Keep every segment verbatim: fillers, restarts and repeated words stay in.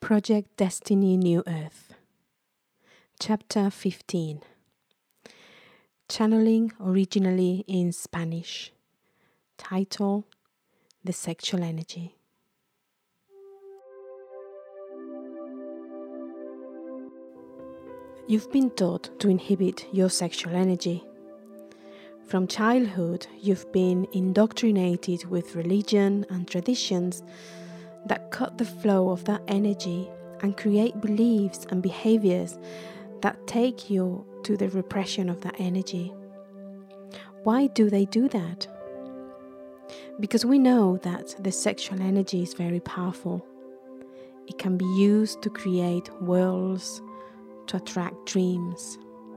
Project Destiny New Earth. Chapter fifteen. Channeling originally in Spanish. Title: The Sexual Energy. You've been taught to inhibit your sexual energy. From childhood, you've been indoctrinated with religion and traditions that cut the flow of that energy and create beliefs and behaviors that take you to the repression of that energy. Why do they do that? Because we know that the sexual energy is very powerful. It can be used to create worlds, to attract dreams.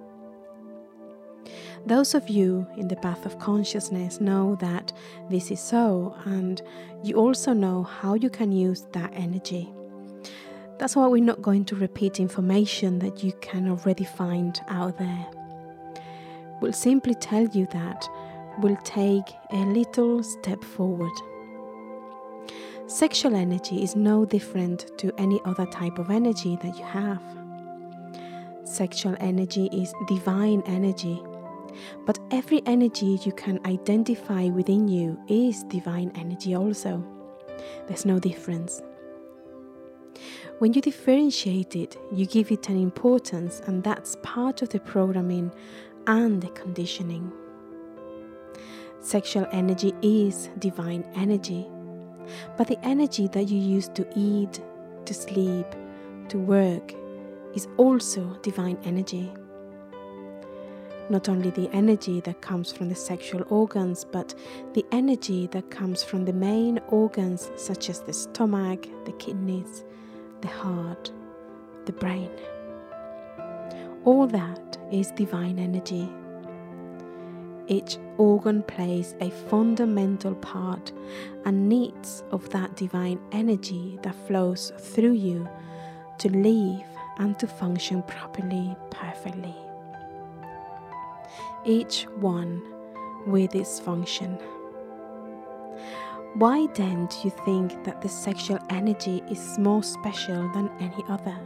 Those of you in the path of consciousness know that this is so, and you also know how you can use that energy. That's why we're not going to repeat information that you can already find out there. We'll simply tell you that we'll take a little step forward. Sexual energy is no different to any other type of energy that you have. Sexual energy is divine energy. But every energy you can identify within you is divine energy also. There's no difference. When you differentiate it, you give it an importance, and that's part of the programming and the conditioning. Sexual energy is divine energy, but the energy that you use to eat, to sleep, to work is also divine energy. Not only the energy that comes from the sexual organs, but the energy that comes from the main organs such as the stomach, the kidneys, the heart, the brain. All that is divine energy. Each organ plays a fundamental part and needs of that divine energy that flows through you to live and to function properly, perfectly. Each one with its function. Why then do you think that the sexual energy is more special than any other?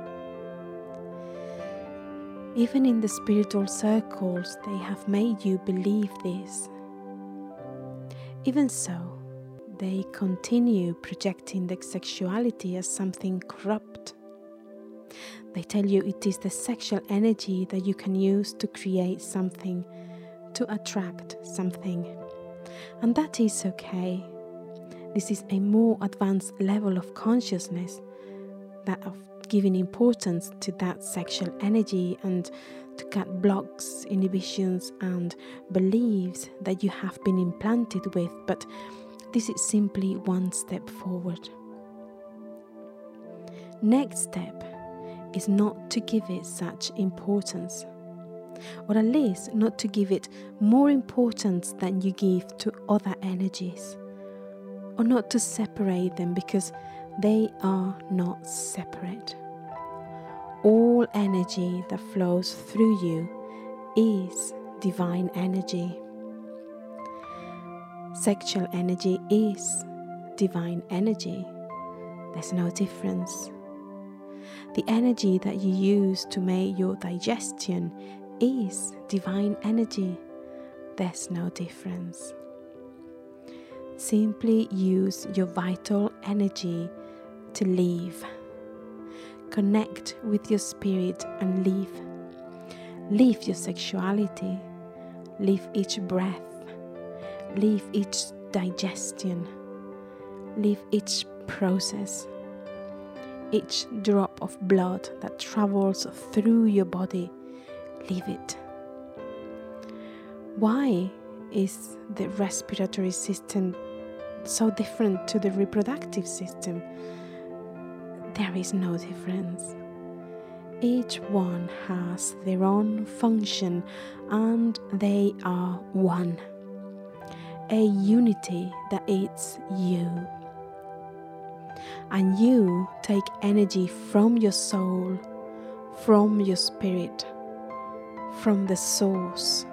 Even in the spiritual circles, they have made you believe this. Even so, they continue projecting the sexuality as something corrupt. They tell you it is the sexual energy that you can use to create something, to attract something. And that is okay. This is a more advanced level of consciousness, that of giving importance to that sexual energy and to cut blocks, inhibitions and beliefs that you have been implanted with. But this is simply one step forward. Next step is not to give it such importance, or at least not to give it more importance than you give to other energies, or not to separate them, because they are not separate. All energy that flows through you is divine energy. Sexual energy is divine energy. There's no difference. The energy that you use to make your digestion is divine energy. There's no difference. Simply use your vital energy to live. Connect with your spirit and live. Live your sexuality. Live each breath. Live each digestion. Live each process. Each drop of blood that travels through your body, live it. Why is the respiratory system so different to the reproductive system? There is no difference. Each one has their own function and they are one. A unity that is you. And you take energy from your soul, from your spirit, from the source.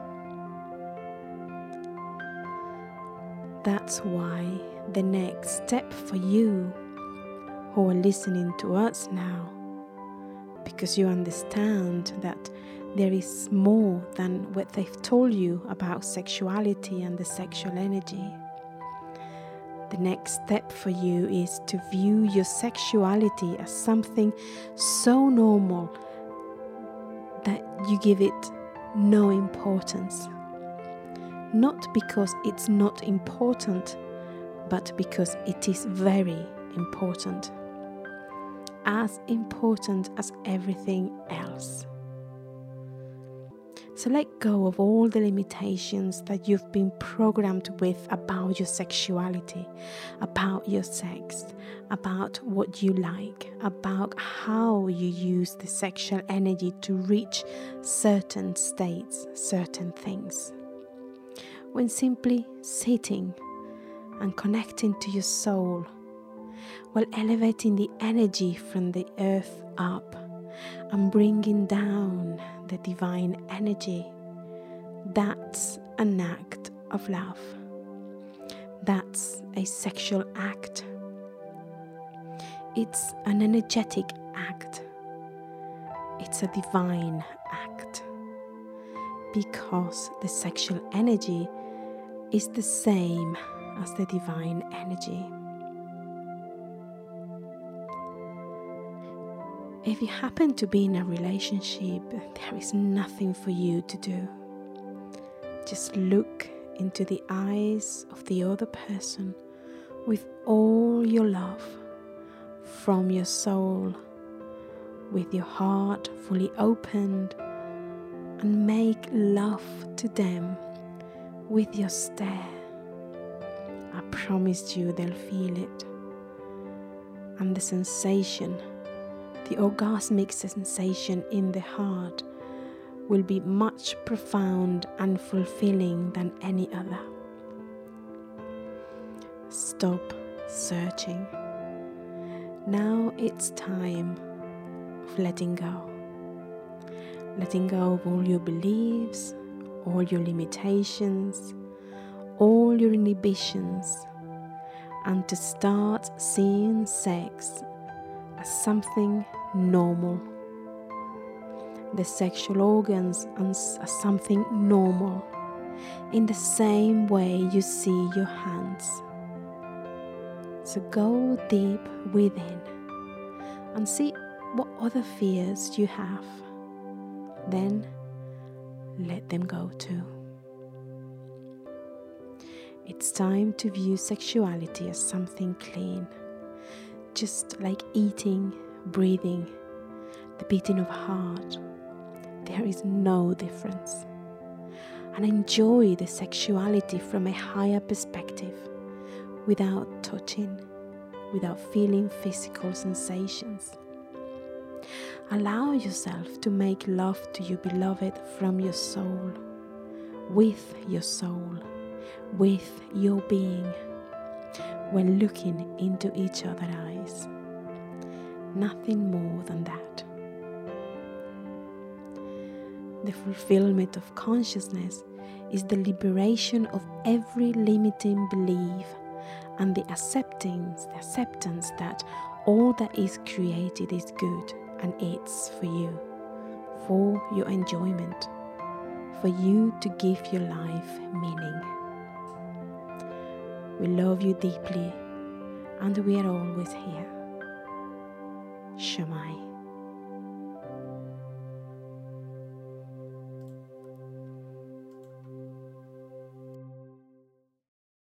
That's why the next step for you, who are listening to us now, because you understand that there is more than what they've told you about sexuality and the sexual energy. The next step for you is to view your sexuality as something so normal that you give it no importance. Not because it's not important, but because it is very important. As important as everything else. So let go of all the limitations that you've been programmed with about your sexuality, about your sex, about what you like, about how you use the sexual energy to reach certain states, certain things. When simply sitting and connecting to your soul, while elevating the energy from the earth up and bringing down the divine energy, that's an act of love. That's a sexual act. It's an energetic act. It's a divine act. Because the sexual energy is the same as the divine energy. If you happen to be in a relationship, there is nothing for you to do. Just look into the eyes of the other person with all your love, from your soul, with your heart fully opened, and make love to them with your stare. I promise you they'll feel it. And the sensation, the orgasmic sensation in the heart, will be much profound and fulfilling than any other. Stop searching. Now it's time of letting go. Letting go of all your beliefs, all your limitations, all your inhibitions, and to start seeing sex as something normal. The sexual organs as something normal, in the same way you see your hands. So go deep within and see what other fears you have. Then let them go too. It's time to view sexuality as something clean, just like eating, breathing, the beating of a heart. There is no difference. And enjoy the sexuality from a higher perspective, without touching, without feeling physical sensations. Allow yourself to make love to your beloved from your soul, with your soul, with your being, when looking into each other's eyes. Nothing more than that. The fulfillment of consciousness is the liberation of every limiting belief and the acceptance, the acceptance that all that is created is good and it's for you, for your enjoyment, for you to give your life meaning. We love you deeply and we are always here. Shamai.